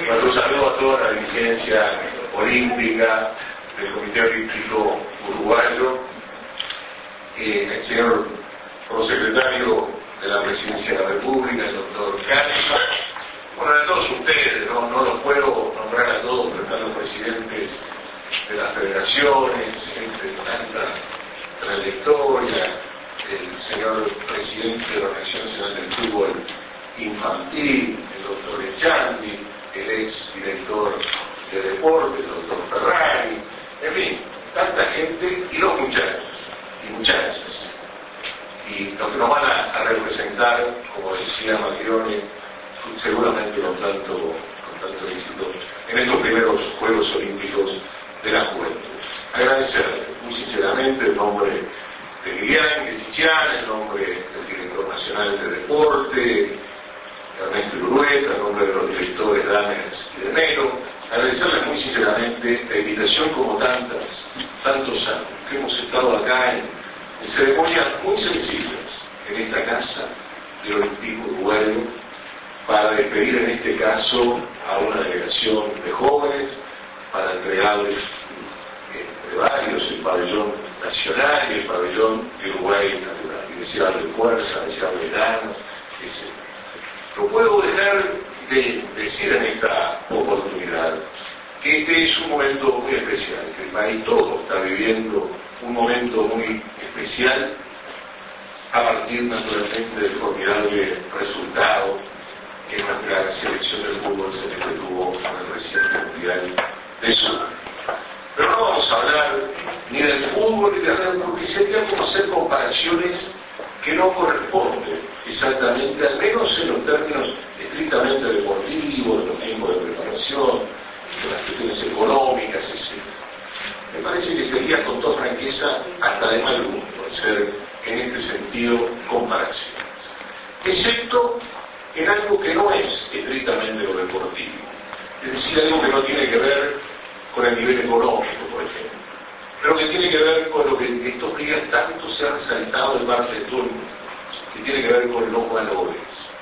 Nuestro saludo a toda la dirigencia olímpica del Comité Olímpico Uruguayo, el señor prosecretario de la Presidencia de la República, el doctor Cáceres, bueno, de todos ustedes, no los puedo nombrar a todos, pero están los presidentes de las federaciones, gente de tanta trayectoria, el señor presidente de la Organización Nacional del Fútbol Infantil, el doctor Echandi, el ex director de deporte, el doctor Ferrari, en fin, tanta gente, y los muchachos y muchachas, y los que nos van a representar, como decía Macchione, seguramente con tanto éxito en estos primeros Juegos Olímpicos de la Juventud. Agradecerle muy sinceramente en nombre de Lilian, de Chichián, en nombre del director nacional de deporte, Ernesto Urueta, en nombre de los directores Dames y de Melo, agradecerle muy sinceramente la invitación, como tantos años que hemos estado acá en ceremonias muy sensibles en esta casa del Olimpismo Uruguayo, para despedir en este caso a una delegación de jóvenes, para entregarles entre varios el pabellón nacional y el pabellón de Uruguay natural, y desearle fuerza, desearle ganas, etc. No puedo dejar de decir en esta oportunidad que este es un momento muy especial, que el país todo está viviendo un momento muy especial a partir naturalmente del formidable resultado que nuestra selección del fútbol celeste tuvo en el reciente Mundial de Sudáfrica. Pero no vamos a hablar ni del fútbol ni de la, porque sería como hacer comparaciones que no corresponden exactamente, al menos en los términos estrictamente deportivos, de los tiempos de preparación, de las cuestiones económicas, etc. Me parece que sería, con toda franqueza, hasta de mal gusto hacer en este sentido comparaciones, excepto en algo que no es estrictamente lo deportivo, es decir, algo que no tiene que ver con el nivel económico, por ejemplo, pero que tiene que ver con lo que en estos días tanto se ha resaltado de parte de todo el mundo, que tiene que ver con los valores,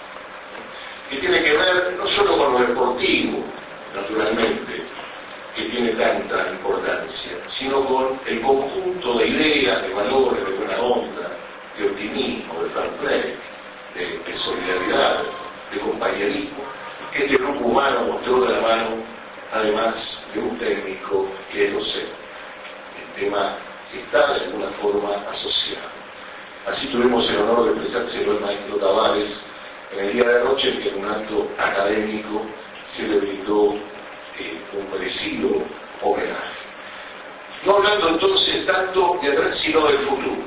que tiene que ver no solo con lo deportivo, naturalmente, que tiene tanta importancia, sino con el conjunto de ideas, de valores, de buena onda, de optimismo, de fair play, de solidaridad, de compañerismo, que este grupo humano mostró de la mano, además de un técnico que es docente. El tema está de alguna forma asociado. Así tuvimos el honor de expresárselo al maestro Tavares en el día de anoche, en que en un acto académico se le brindó un merecido homenaje. No hablando entonces tanto de atrás, sino del futuro.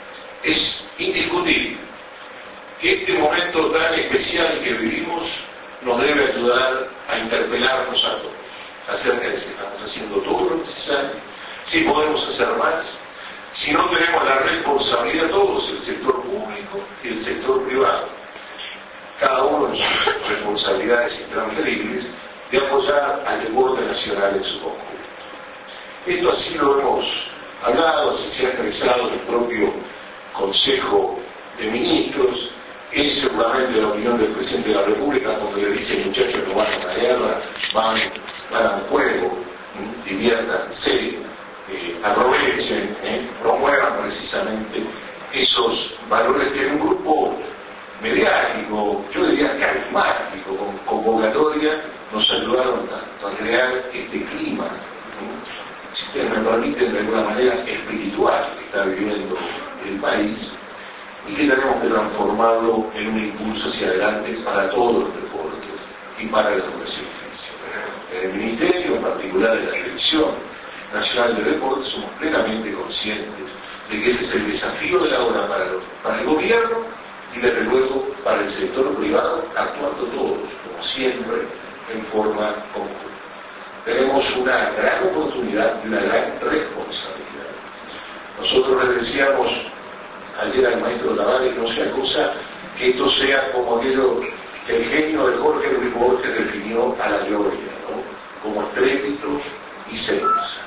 Es indiscutible que este momento tan especial que vivimos nos debe ayudar a interpelarnos a todos acerca de si estamos haciendo todo lo necesario, si podemos hacer más, si no tenemos la responsabilidad todos, el sector público y el sector privado, cada uno en sus responsabilidades intransferibles, de apoyar al deporte nacional en su conjunto. Esto así lo hemos hablado, así se ha expresado en el propio Consejo de Ministros. Es seguramente la opinión del presidente de la República cuando le dice: muchachos, no van a la guerra, van al juego, diviértanse, aprovechen, promuevan precisamente esos valores que en un grupo mediático, yo diría carismático, con convocatoria, nos ayudaron tanto a crear este clima, si ustedes me permiten, de alguna manera espiritual que está viviendo el país, y que tenemos que transformarlo en un impulso hacia adelante para todos los deportes y para la educación física. En el Ministerio, en particular en la Dirección Nacional de Deportes, somos plenamente conscientes de que ese es el desafío de la hora para el gobierno y desde luego para el sector privado, actuando todos, como siempre, en forma conjunta. Tenemos una gran oportunidad y una gran responsabilidad. Nosotros les decíamos ayer al maestro Tavares: no sea cosa que esto sea como aquello que el genio de Jorge Luis Borges definió a la gloria, ¿no? Como estrépito y ceniza.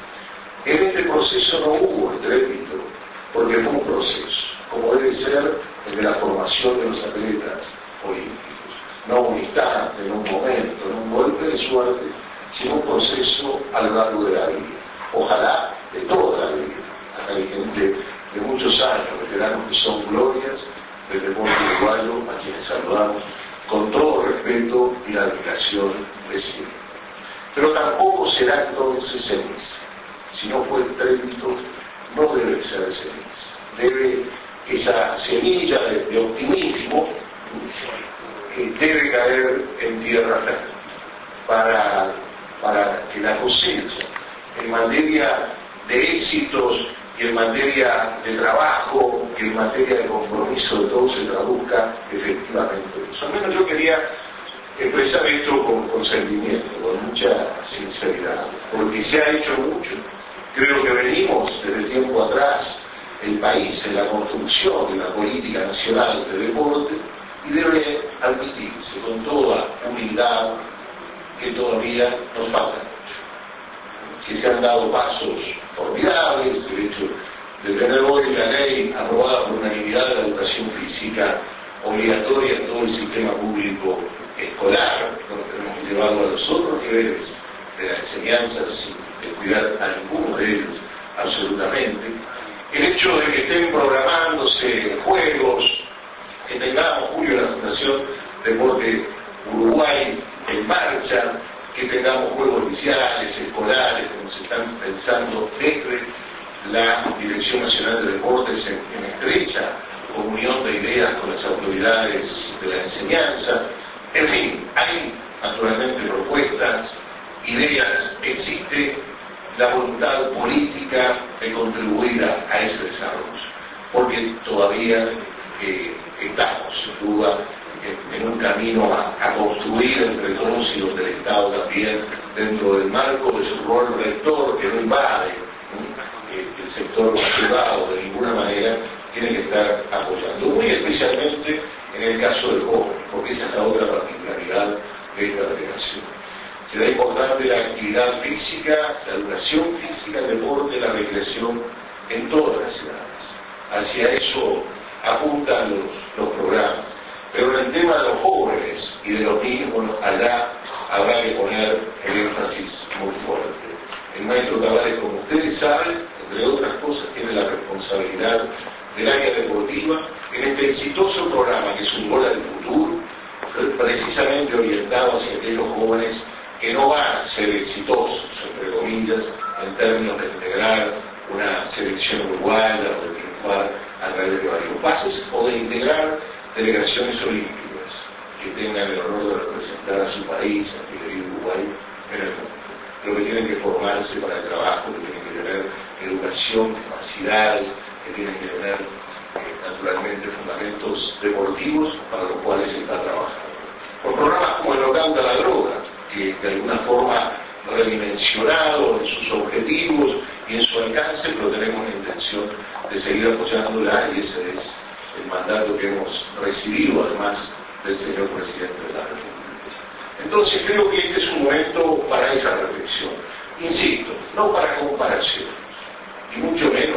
En este proceso no hubo estrépito, porque fue un proceso, como debe ser el de la formación de los atletas olímpicos. no un instante, no un momento, no un golpe de suerte, sino un proceso a lo largo de la vida. Ojalá de toda la vida. Acá hay gente de muchos años, veteranos que son glorias del deporte uruguayo, a quienes saludamos con todo respeto y la admiración de siempre. Pero tampoco será entonces ceniza. Si no fue estrépito, no debe ser ceniza. Debe esa semilla de optimismo debe caer en tierra firme para que la cosecha en materia de éxitos y en materia de trabajo y en materia de compromiso de todos se traduzca efectivamente. Al menos yo quería expresar esto con sentimiento, con mucha sinceridad, porque se ha hecho mucho. Creo que venimos desde tiempo atrás, el país, en la construcción de una política nacional de deporte, y debe admitirse con toda humildad que todavía nos falta mucho, que se han dado pasos formidables, el hecho de tener hoy la ley aprobada por unanimidad de la educación física obligatoria en todo el sistema público escolar, donde tenemos que llevarlo a los otros niveles de la enseñanza sin descuidar a ninguno de ellos absolutamente. El hecho de que estén programándose juegos, que tengamos, Julio, la Fundación Deporte Uruguay en marcha, que tengamos juegos oficiales, escolares, como se están pensando desde la Dirección Nacional de Deportes en estrecha comunión de ideas con las autoridades de la enseñanza. En fin, hay naturalmente propuestas, ideas, existe la voluntad política de contribuir a ese desarrollo, porque todavía estamos, sin duda, en un camino a construir entre todos y donde el Estado también, dentro del marco de su rol rector, que no invade el sector privado de ninguna manera, tiene que estar apoyando, muy especialmente en el caso del joven, porque esa es la otra particularidad de esta delegación. Será importante la actividad física, la educación física, el deporte, la recreación en todas las ciudades. Hacia eso apuntan los programas. Pero en el tema de los jóvenes y de los niños, bueno, allá habrá que poner el énfasis muy fuerte. El maestro Tavares, como ustedes saben, entre otras cosas, tiene la responsabilidad del área deportiva en este exitoso programa que es un gol al futuro, precisamente orientado hacia aquellos jóvenes que no van a ser exitosos, entre comillas, en términos de integrar una selección uruguaya o de triunfar a través de varios pases o de integrar delegaciones olímpicas que tengan el honor de representar a su país, a su querido Uruguay, en el mundo. Pero que tienen que formarse para el trabajo, que tienen que tener educación, capacidades, que tienen que tener naturalmente fundamentos deportivos para los cuales se está trabajando. Con programas como el Knockout a la droga, que de alguna forma redimensionado en sus objetivos y en su alcance, pero tenemos la intención de seguir apoyándola y ese es el mandato que hemos recibido además del señor presidente de la República. Entonces creo que este es un momento para esa reflexión. Insisto, no para comparaciones, y mucho menos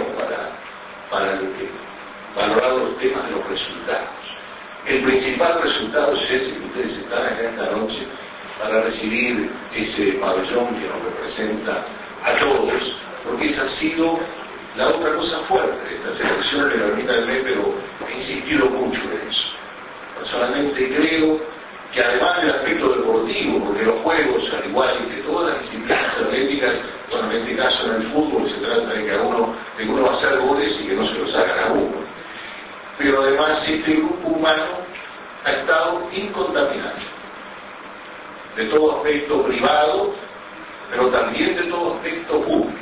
para valorar los temas de los resultados. El principal resultado es ese, que ustedes están acá esta noche para recibir ese pabellón que nos representa a todos, porque esa ha sido la otra cosa fuerte de esta selección, permítanme, pero he insistido mucho en eso. Personalmente creo que además del aspecto deportivo, porque los juegos, al igual que todas las disciplinas atléticas, bueno, en este caso en el fútbol se trata de que uno va a hacer goles y que no se los hagan a uno. Pero además este grupo humano ha estado incontaminado de todo aspecto privado, pero también de todo aspecto público.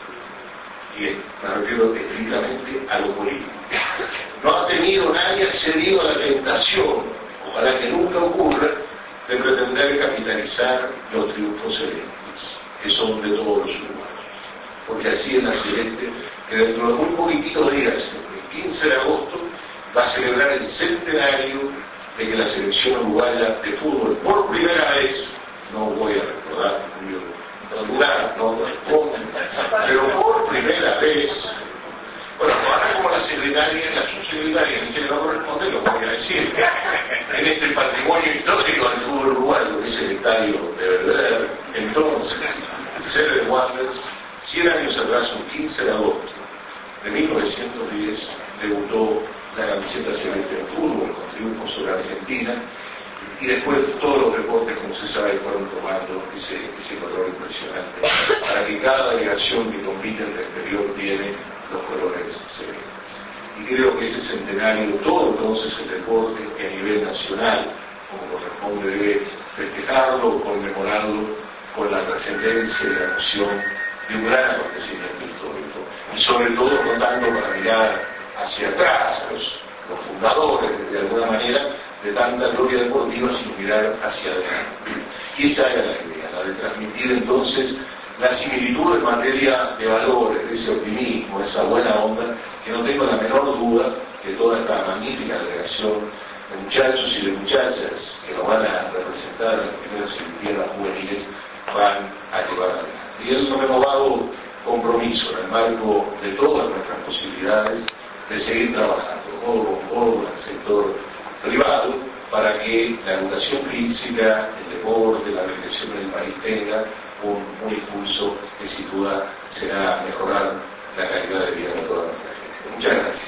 Y me refiero estrictamente a lo político. No ha tenido nadie accedido a la tentación, ojalá que nunca ocurra, de pretender capitalizar los triunfos celestes, que son de todos los humanos. Porque así es la Celeste, que dentro de muy poquititos días, el 15 de agosto, va a celebrar el centenario de que la selección uruguaya de fútbol, por primera vez, no voy a recordar, no corresponde, pero por primera vez, bueno, ahora como la secretaria, la subsecretaria dice que no corresponde, lo voy a decir, en en este patrimonio histórico del fútbol uruguayo, que es el estadio de Belvedere, entonces, sede de Wanderers, 100 años atrás, un 15 de agosto de 1910, debutó la camiseta celeste en fútbol, con triunfo sobre Argentina, y después todos los deportes, como se sabe, fueron tomando ese color impresionante, para que cada delegación que compite en el exterior tiene los colores celestes. Y creo que ese centenario, todo entonces el deporte, que a nivel nacional, como corresponde, debe festejarlo, conmemorarlo, con la trascendencia y la noción de un gran acontecimiento histórico. Y sobre todo contando para mirar hacia atrás, a los fundadores, de alguna manera, de tanta gloria deportiva, sino mirar hacia adelante. Y esa era la idea, la de transmitir entonces la similitud en materia de valores, de ese optimismo, de esa buena onda, que no tengo la menor duda que toda esta magnífica delegación de muchachos y de muchachas que nos van a representar en las primeras Olimpiadas juveniles van a llevar adelante. Y es un renovado compromiso en el marco de todas nuestras posibilidades de seguir trabajando codo con codo con el sector privado para que la educación física, el deporte, la recreación en el país tenga un impulso que sin duda será mejorar la calidad de vida de toda nuestra gente. Muchas gracias.